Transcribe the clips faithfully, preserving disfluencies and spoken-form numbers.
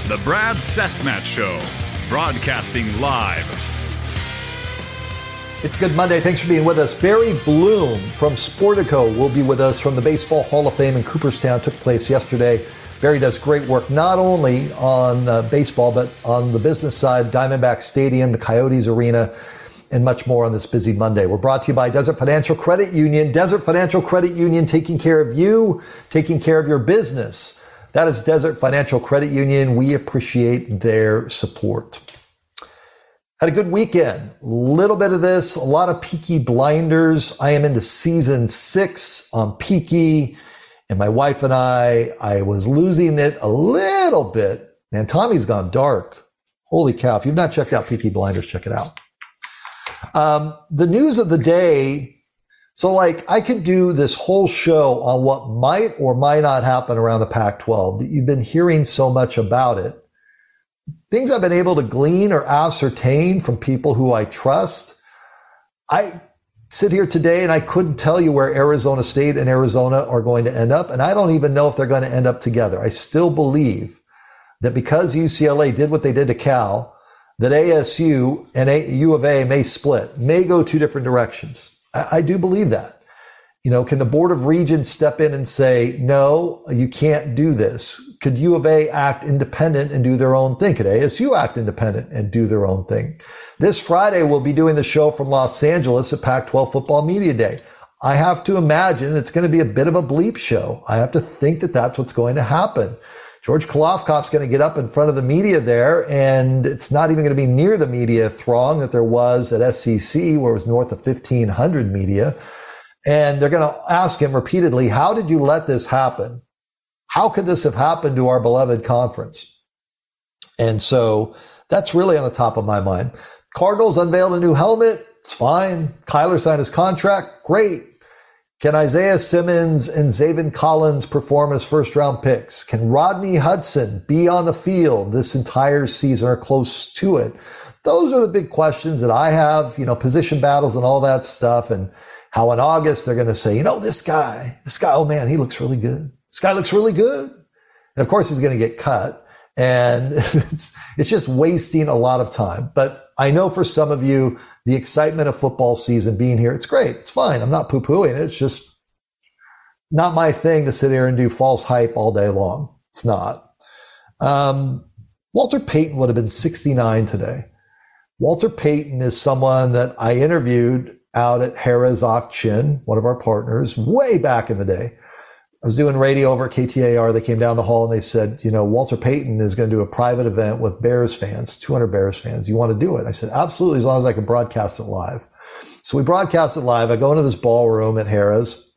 The Brad Cessmat Show, broadcasting live. It's Good Monday. Thanks for being with us. Barry Bloom from Sportico will be with us from the Baseball Hall of Fame in Cooperstown. Took place yesterday. Barry does great work not only on uh, baseball, but on the business side, Diamondback Stadium, the Coyotes Arena, and much more on this busy Monday. We're brought to you by Desert Financial Credit Union. Desert Financial Credit Union, taking care of you, taking care of your business. That is Desert Financial Credit Union. We appreciate their support. Had a good weekend. A little bit of this, a lot of Peaky Blinders. I am into season six on Peaky, and my wife and I, I was losing it a little bit. Man, Tommy's gone dark. Holy cow. If you've not checked out Peaky Blinders, check it out. Um, the news of the day. So like I could do this whole show on what might or might not happen around the Pac twelve. You've been hearing so much about it. Things I've been able to glean or ascertain from people who I trust. I sit here today and I couldn't tell you where Arizona State and Arizona are going to end up. And I don't even know if they're going to end up together. I still believe that because U C L A did what they did to Cal, that A S U and a, U of A may split, may go two different directions. I, I do believe that. You know, can the Board of Regents step in and say, no, you can't do this? Could U of A act independent and do their own thing? Could A S U act independent and do their own thing? This Friday, we'll be doing the show from Los Angeles at Pac twelve Football Media Day. I have to imagine it's going to be a bit of a bleep show. I have to think that that's what's going to happen. George Kolofkoff's going to get up in front of the media there, and it's not even going to be near the media throng that there was at S E C, where it was north of fifteen hundred media. And they're going to ask him repeatedly, how did you let this happen? How could this have happened to our beloved conference? And so that's really on the top of my mind. Cardinals unveiled a new helmet. It's fine. Kyler signed his contract. Great. Can Isaiah Simmons and Zaven Collins perform as first-round picks? Can Rodney Hudson be on the field this entire season or close to it? Those are the big questions that I have, you know, position battles and all that stuff, and how in August they're going to say, you know, this guy, this guy, oh man, he looks really good. This guy looks really good. And of course he's going to get cut. And it's, it's just wasting a lot of time. But I know for some of you, the excitement of football season being here, it's great. It's fine. I'm not poo-pooing it. It's just not my thing to sit here and do false hype all day long. It's not. Um, Walter Payton would have been sixty-nine today. Walter Payton is someone that I interviewed out at Harrah's Auction, one of our partners, way back in the day. I was doing radio over at K T A R. They came down the hall and they said, you know, Walter Payton is going to do a private event with Bears fans, two hundred Bears fans. You want to do it? I said, absolutely, as long as I can broadcast it live. So we broadcast it live. I go into this ballroom at Harrah's,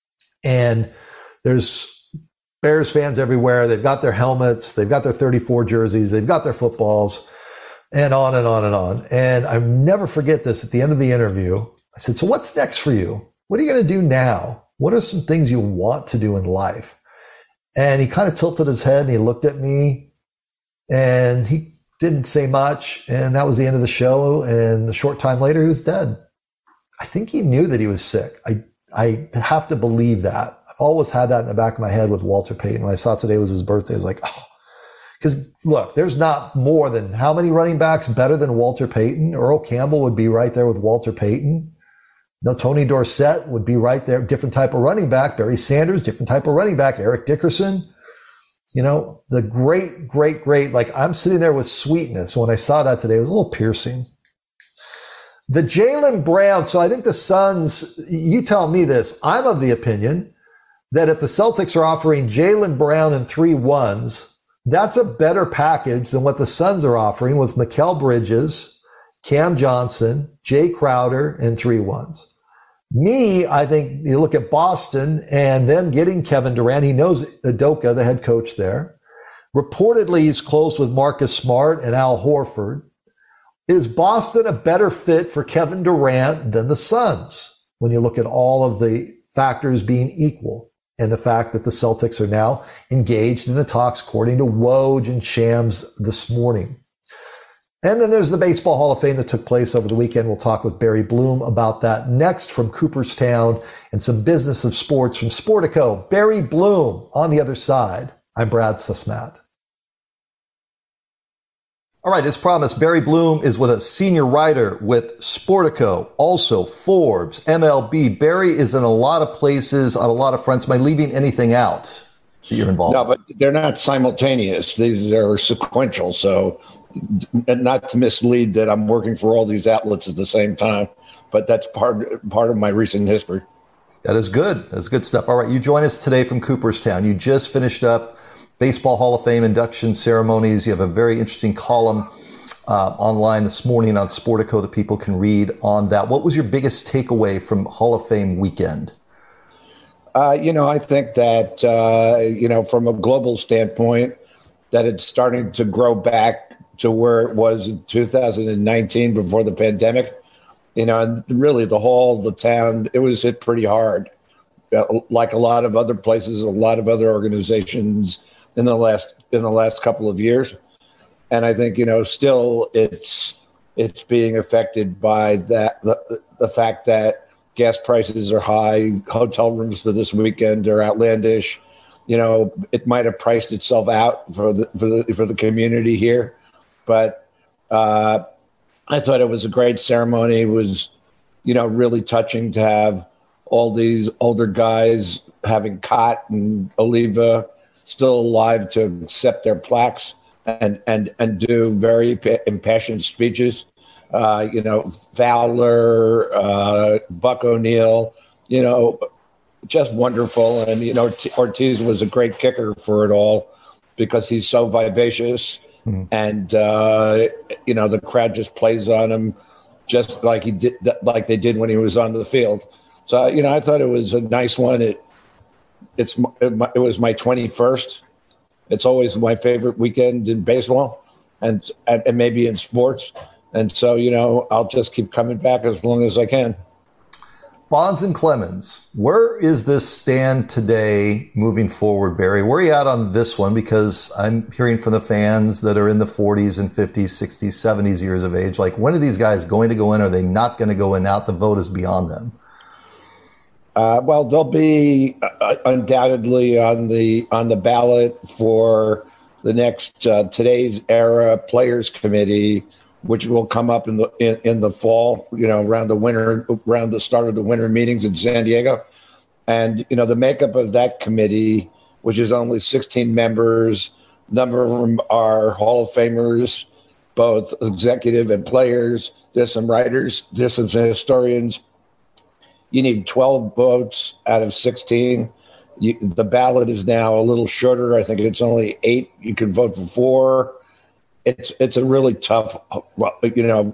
and there's Bears fans everywhere. They've got their helmets. They've got their thirty-four jerseys. They've got their footballs, and on and on and on. And I never forget this. At the end of the interview, I said, so what's next for you? What are you going to do now? What are some things you want to do in life? And he kind of tilted his head and he looked at me and he didn't say much. And that was the end of the show. And a short time later, he was dead. I think he knew that he was sick. I, I have to believe that. I've always had that in the back of my head with Walter Payton. When I saw today was his birthday, I was like, oh, because look, there's not more than how many running backs better than Walter Payton? Earl Campbell would be right there with Walter Payton. No, Tony Dorsett would be right there. Different type of running back. Barry Sanders, different type of running back. Eric Dickerson. You know, the great, great, great, like I'm sitting there with sweetness. When I saw that today, it was a little piercing. The Jaylen Brown. So I think the Suns, you tell me this. I'm of the opinion that if the Celtics are offering Jaylen Brown and three ones, that's a better package than what the Suns are offering with Mikal Bridges, Cam Johnson, Jay Crowder, and three ones. Me, I think you look at Boston and them getting Kevin Durant. He knows Udoka, the head coach there. Reportedly, he's close with Marcus Smart and Al Horford. Is Boston a better fit for Kevin Durant than the Suns when you look at all of the factors being equal and the fact that the Celtics are now engaged in the talks, according to Woj and Shams this morning? And then there's the Baseball Hall of Fame that took place over the weekend. We'll talk with Barry Bloom about that next from Cooperstown, and some business of sports from Sportico. Barry Bloom on the other side. I'm Brad Cessmat. All right, as promised, Barry Bloom is with a senior writer with Sportico, also Forbes, M L B. Barry is in a lot of places on a lot of fronts. Am I leaving anything out that you're involved No, in? but they're not simultaneous. These are sequential. So not to mislead that I'm working for all these outlets at the same time, but that's part, part of my recent history. That is good. That's good stuff. All right, you join us today from Cooperstown. You just finished up Baseball Hall of Fame induction ceremonies. You have a very interesting column uh, online this morning on Sportico that people can read on that. What was your biggest takeaway from Hall of Fame weekend? Uh, you know, I think that, uh, you know, from a global standpoint, that it's starting to grow back to where it was in two thousand nineteen before the pandemic. You know, and really the hall, the town, it was hit pretty hard. Uh, like a lot of other places, a lot of other organizations in the last in the last couple of years. And I think, you know, still it's it's being affected by that the, the fact that gas prices are high, hotel rooms for this weekend are outlandish. You know, it might have priced itself out for the for the for the community here. But uh, I thought it was a great ceremony. It was, you know, really touching to have all these older guys having Cott and Oliva still alive to accept their plaques and and and do very impassioned speeches. Uh, you know, Fowler, uh, Buck O'Neill, you know, just wonderful. And, you know, Ortiz was a great kicker for it all because he's so vivacious. Mm-hmm. And, uh, you know, the crowd just plays on him just like he did, like they did when he was on the field. So, you know, I thought it was a nice one. It, it's, it was my twenty-first. It's always my favorite weekend in baseball and, and maybe in sports. And so, you know, I'll just keep coming back as long as I can. Bonds and Clemens, where is this stand today moving forward, Barry? Where are you at on this one? Because I'm hearing from the fans that are in the forties and fifties, sixties, seventies years of age. Like, when are these guys going to go in? Are they not going to go in? Out the vote is beyond them. Uh, well, they'll be uh, undoubtedly on the on the ballot for the next uh, today's era Players Committee, which will come up in the in, in the fall, you know, around the winter, around the start of the winter meetings in San Diego. And, you know, the makeup of that committee, which is only sixteen members, a number of them are Hall of Famers, both executive and players. There's some writers, there's some historians. You need twelve votes out of sixteen. You, the ballot is now a little shorter. I think it's only eight. You can vote for four. It's it's a really tough, you know,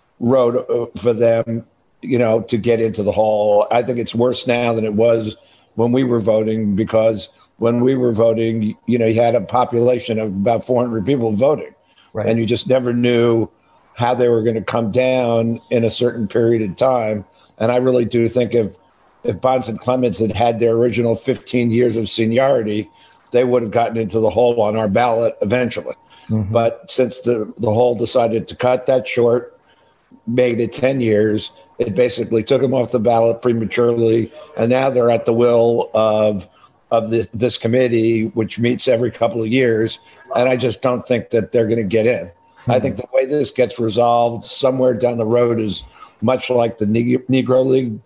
road for them, you know, to get into the hall. I think it's worse now than it was when we were voting, because when we were voting, you know, you had a population of about four hundred people voting, right, and you just never knew how they were going to come down in a certain period of time. And I really do think if if Bonds and Clemens had had their original fifteen years of seniority, they would have gotten into the hall on our ballot eventually. Mm-hmm. But since the, the hall decided to cut that short, made it ten years, it basically took them off the ballot prematurely. And now they're at the will of of this, this committee, which meets every couple of years. And I just don't think that they're going to get in. Mm-hmm. I think the way this gets resolved somewhere down the road is much like the Negro League,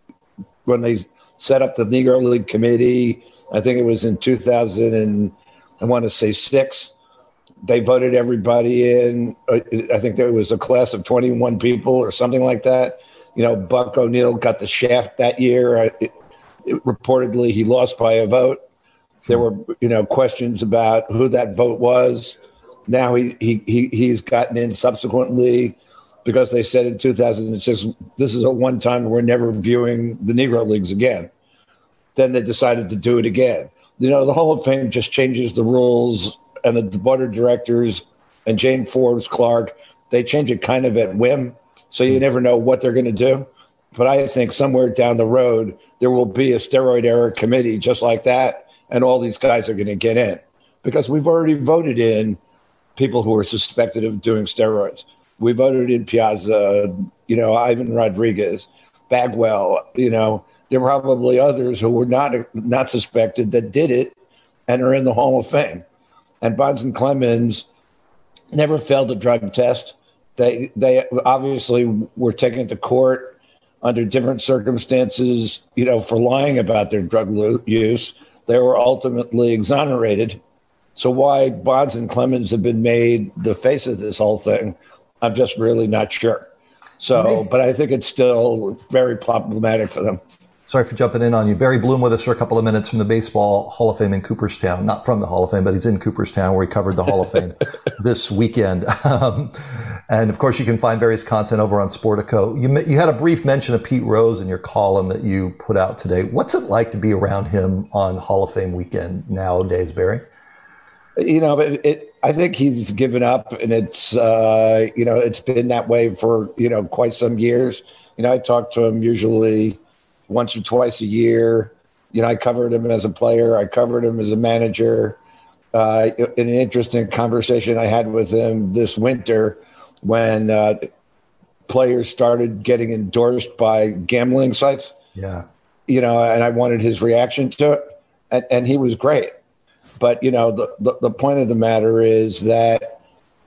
when they set up the Negro League committee. I think it was in two thousand and I want to say six. They voted everybody in. I think there was a class of twenty-one people or something like that. You know, Buck O'Neill got the shaft that year. It, it, reportedly, he lost by a vote. There were, you know, questions about who that vote was. Now he he, he he's gotten in subsequently, because they said in two thousand six, this is a one time we're never viewing the Negro Leagues again. Then they decided to do it again. You know, the Hall of Fame just changes the rules, and the board of directors and Jane Forbes Clark, they change it kind of at whim. So you never know what they're going to do. But I think somewhere down the road, there will be a steroid era committee just like that. And all these guys are going to get in, because we've already voted in people who are suspected of doing steroids. We voted in Piazza, you know, Ivan Rodriguez, Bagwell. You know, there were probably others who were not not suspected that did it and are in the Hall of Fame. And Bonds and Clemens, never failed a drug test. They they obviously were taken to court under different circumstances, you know, for lying about their drug use. They were ultimately exonerated. So why Bonds and Clemens have been made the face of this whole thing, I'm just really not sure. So, but I think it's still very problematic for them. Sorry for jumping in on you. Barry Bloom with us for a couple of minutes from the Baseball Hall of Fame in Cooperstown. Not from the Hall of Fame, but he's in Cooperstown where he covered the Hall of Fame this weekend. Um, and, of course, you can find Barry's content over on Sportico. You, you had a brief mention of Pete Rose in your column that you put out today. What's it like to be around him on Hall of Fame weekend nowadays, Barry? You know, it, it, I think he's given up, and it's, uh, you know, it's been that way for, you know, quite some years. You know, I talk to him usually once or twice a year. You know, I covered him as a player. I covered him as a manager. Uh, in an interesting conversation I had with him this winter when uh, players started getting endorsed by gambling sites. Yeah. You know, and I wanted his reaction to it, and, and he was great. But, you know, the, the, the point of the matter is that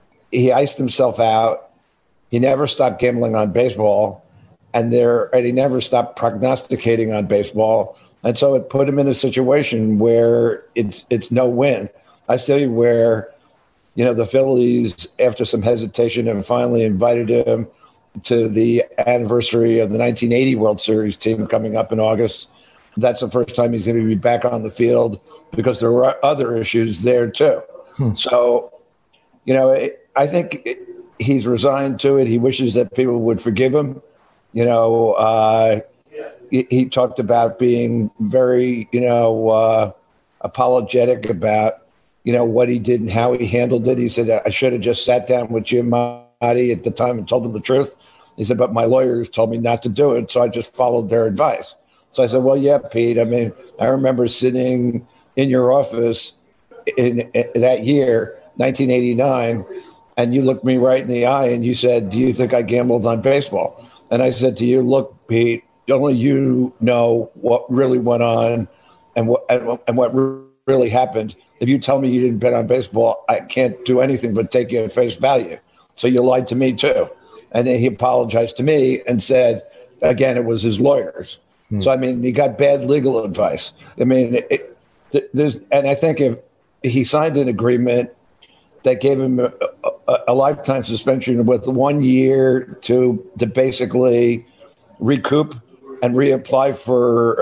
he iced himself out. He never stopped gambling on baseball, and there and he never stopped prognosticating on baseball. And so it put him in a situation where it's it's no win. I see where, you know, the Phillies, after some hesitation, have finally invited him to the anniversary of the nineteen eighty World Series team coming up in August. That's the first time he's going to be back on the field because there were other issues there, too. Hmm. So, you know, it, I think it, he's resigned to it. He wishes that people would forgive him. You know, uh, he, he talked about being very, you know, uh, apologetic about, you know, what he did and how he handled it. He said, I should have just sat down with Giamatti at the time and told him the truth. He said, but my lawyers told me not to do it, so I just followed their advice. So I said, well, yeah, Pete. I mean, I remember sitting in your office in, in that year, nineteen eighty-nine, and you looked me right in the eye and you said, do you think I gambled on baseball? And I said to you, look, Pete, only you know what really went on and what and, and what really happened. If you tell me you didn't bet on baseball, I can't do anything but take you at face value. So you lied to me, too. And then he apologized to me and said, again, it was his lawyers. Hmm. So, I mean, he got bad legal advice. I mean, it, it, there's, and I think if he signed an agreement that gave him a, a, a lifetime suspension with one year to to basically recoup and reapply for,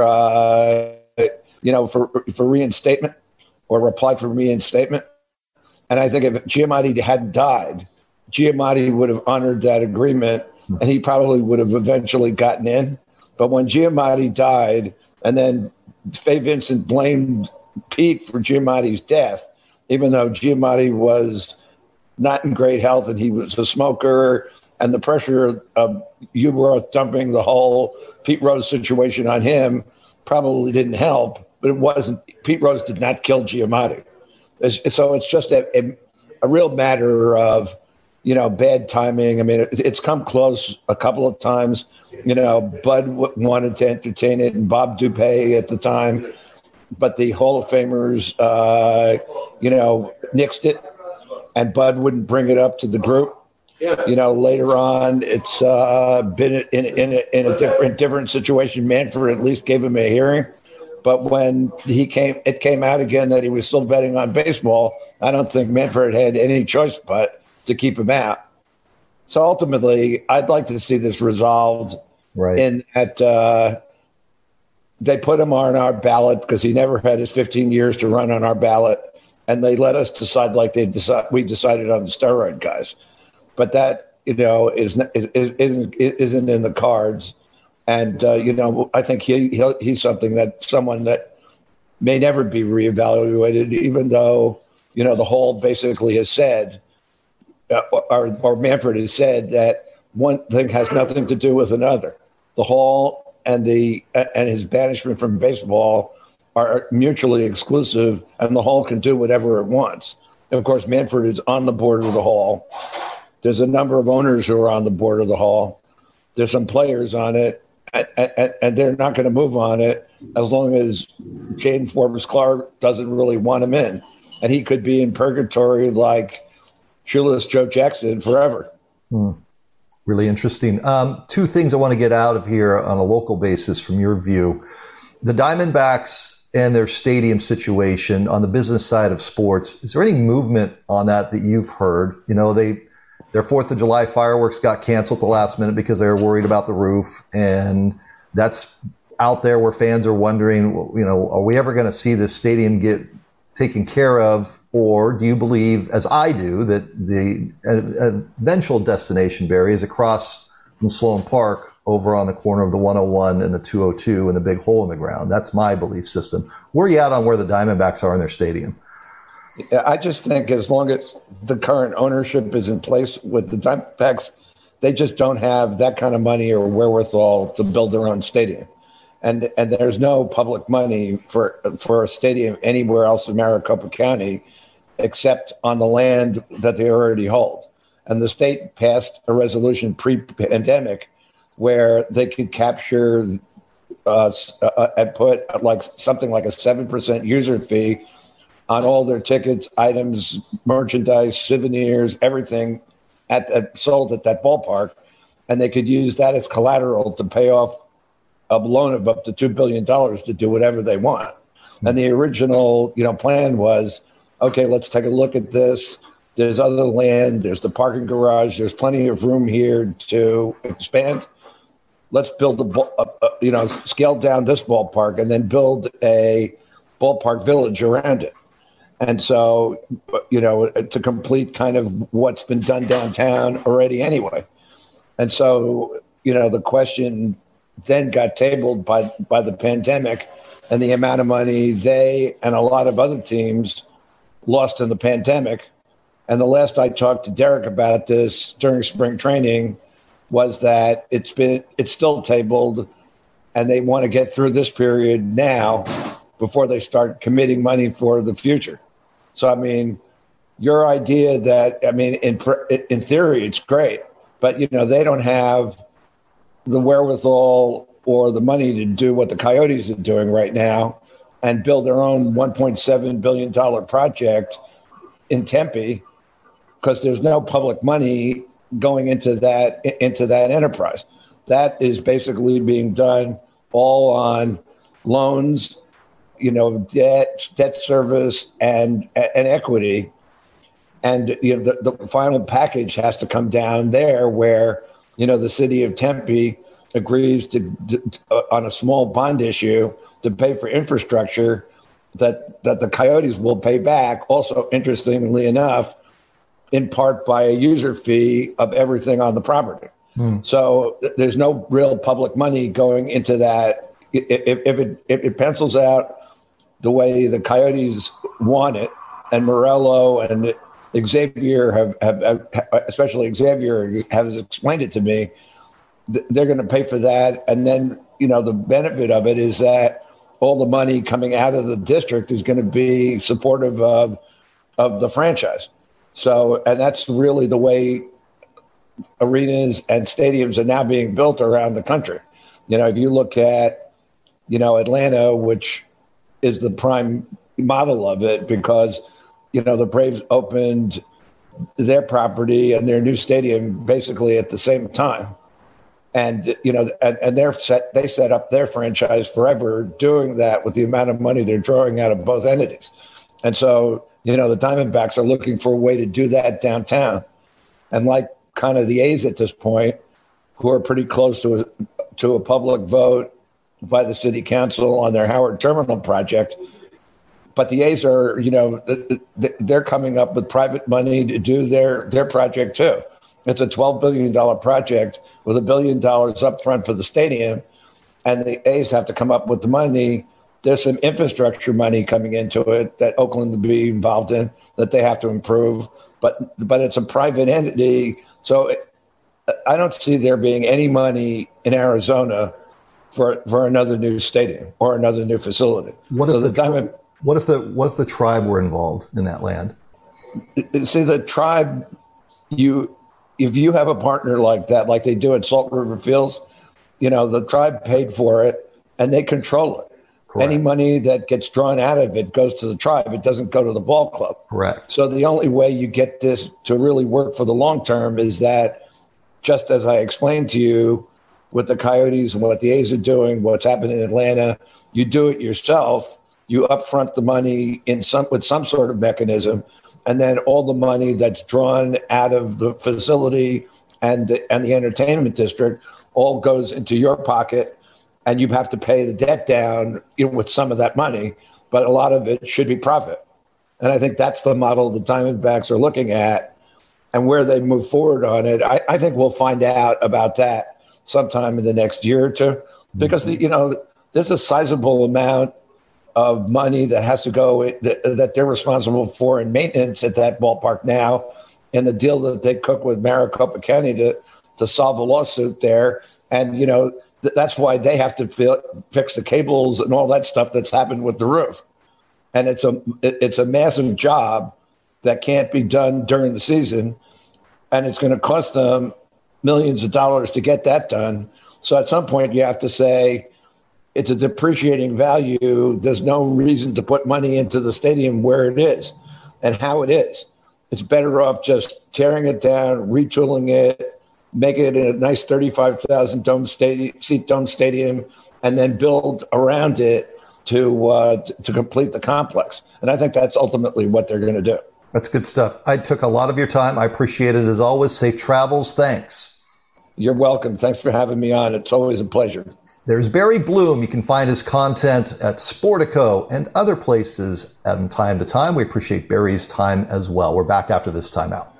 uh, you know, for for reinstatement or apply for reinstatement. And I think if Giamatti hadn't died, Giamatti would have honored that agreement, hmm. and he probably would have eventually gotten in. But when Giamatti died, and then Fay Vincent blamed Pete for Giamatti's death, even though Giamatti was not in great health and he was a smoker, and the pressure of Ueberroth dumping the whole Pete Rose situation on him probably didn't help. But it wasn't. Pete Rose did not kill Giamatti. So it's just a, a, a real matter of, you know, bad timing. I mean, it, it's come close a couple of times. You know, Bud w- wanted to entertain it, and Bob Dupay at the time. But the Hall of Famers, uh, you know, nixed it, and Bud wouldn't bring it up to the group. You know, later on, it's uh, been in, in, a, in a different different situation. Manfred at least gave him a hearing. But when he came, it came out again that he was still betting on baseball. I don't think Manfred had any choice but to keep him out. So ultimately, I'd like to see this resolved right. in that uh, they put him on our ballot because he never had his fifteen years to run on our ballot, and they let us decide like they decide we decided on the steroid guys. But that, you know, is, is, isn't isn't in the cards. And, uh, you know, I think he he'll, he's something that someone that may never be reevaluated, even though, you know, the Hall basically has said, uh, or, or Manfred has said that one thing has nothing to do with another. The Hall and the and his banishment from baseball are mutually exclusive, and the Hall can do whatever it wants. And of course, Manfred is on the board of the Hall. There's a number of owners who are on the board of the Hall. There's some players on it. And, and they're not going to move on it as long as Jaden Forbes Clark doesn't really want him in. And he could be in purgatory like shoeless Joe Jackson forever. Hmm. Really interesting. Um, two things I want to get out of here on a local basis from your view. The Diamondbacks and their stadium situation on the business side of sports. Is there any movement on that that you've heard? You know, they their fourth of July fireworks got canceled at the last minute because they were worried about the roof. And that's out there where fans are wondering, you know, are we ever going to see this stadium get taken care of? Or do you believe, as I do, that the eventual destination, Barry, is across from Sloan Park over on the corner of the one oh one and the two oh two and the big hole in the ground? That's my belief system. Where are you at on where the Diamondbacks are in their stadium? I just think as long as the current ownership is in place with the Diamondbacks, they just don't have that kind of money or wherewithal to build their own stadium. And and there's no public money for for a stadium anywhere else in Maricopa County except on the land that they already hold. And the state passed a resolution pre-pandemic where they could capture uh, uh, and put like something like a seven percent user fee on all their tickets, items, merchandise, souvenirs, everything at, at sold at that ballpark. And they could use that as collateral to pay off a loan of up to two billion dollars to do whatever they want. And the original, you know, plan was, okay, let's take a look at this. There's other land. There's the parking garage. There's plenty of room here to expand. Let's build a, a, a you know, scale down this ballpark and then build a ballpark village around it. And so, you know, to complete kind of what's been done downtown already anyway. And so, you know, the question then got tabled by, by the pandemic and the amount of money they and a lot of other teams lost in the pandemic. And the last I talked to Derek about this during spring training was that it's been it's still tabled and they want to get through this period now before they start committing money for the future. So, I mean, your idea that, I mean, in in theory, it's great, but, you know, they don't have the wherewithal or the money to do what the Coyotes are doing right now and build their own one point seven billion dollars project in Tempe because there's no public money going into that into that enterprise. That is basically being done all on loans, you know, debt, debt service, and and equity. And, you know, the, the final package has to come down there where, you know, the city of Tempe agrees to, to uh, on a small bond issue to pay for infrastructure that that the Coyotes will pay back. Also, interestingly enough, in part by a user fee of everything on the property. Hmm. So th- there's no real public money going into that. If, if it if it pencils out the way the Coyotes want it, and Morello and Xavier have, have, have especially Xavier has explained it to me, th- they're going to pay for that. And then, you know, the benefit of it is that all the money coming out of the district is going to be supportive of of the franchise. So, and that's really the way arenas and stadiums are now being built around the country. You know, if you look at, you know, Atlanta, which is the prime model of it because, you know, the Braves opened their property and their new stadium basically at the same time. And, you know, and, and they're set, they set up their franchise forever doing that with the amount of money they're drawing out of both entities. And so, you know, the Diamondbacks are looking for a way to do that downtown. And like kind of the A's at this point, who are pretty close to a, to a public vote by the city council on their Howard Terminal project. But the A's are, you know, they're coming up with private money to do their, their project too. It's a twelve billion dollars project with a billion dollars up front for the stadium. And the A's have to come up with the money. There's some infrastructure money coming into it that Oakland will be involved in that they have to improve. But but it's a private entity. So it, I don't see there being any money in Arizona for for another new stadium or another new facility. What so if the, the Diamond, what if the what if the tribe were involved in that land? See, the tribe, you if you have a partner like that, like they do at Salt River Fields, you know, the tribe paid for it and they control it. Correct. Any money that gets drawn out of it goes to the tribe. It doesn't go to the ball club. Correct. So the only way you get this to really work for the long term is that, just as I explained to you with the Coyotes and what the A's are doing, what's happening in Atlanta, you do it yourself. You upfront the money in some with some sort of mechanism, and then all the money that's drawn out of the facility and the, and the entertainment district all goes into your pocket, and you have to pay the debt down, you know, with some of that money, but a lot of it should be profit. And I think that's the model the Diamondbacks are looking at, and where they move forward on it. I, I think we'll find out about that sometime in the next year or two, because, mm-hmm. you know, there's a sizable amount of money that has to go that, that they're responsible for in maintenance at that ballpark now, and the deal that they cook with Maricopa County to, to solve a lawsuit there. And, you know, th- that's why they have to fi- fix the cables and all that stuff that's happened with the roof. And it's a it's a massive job that can't be done during the season, and it's going to cost them millions of dollars to get that done. So at some point you have to say it's a depreciating value. There's no reason to put money into the stadium where it is and how it is. It's better off just tearing it down, retooling it, make it a nice thirty-five thousand dome stadium, seat dome stadium, and then build around it to uh, to complete the complex. And I think that's ultimately what they're going to do. That's good stuff. I took a lot of your time. I appreciate it as always. Safe travels. Thanks. You're welcome. Thanks for having me on. It's always a pleasure. There's Barry Bloom. You can find his content at Sportico and other places from time to time. We appreciate Barry's time as well. We're back after this timeout.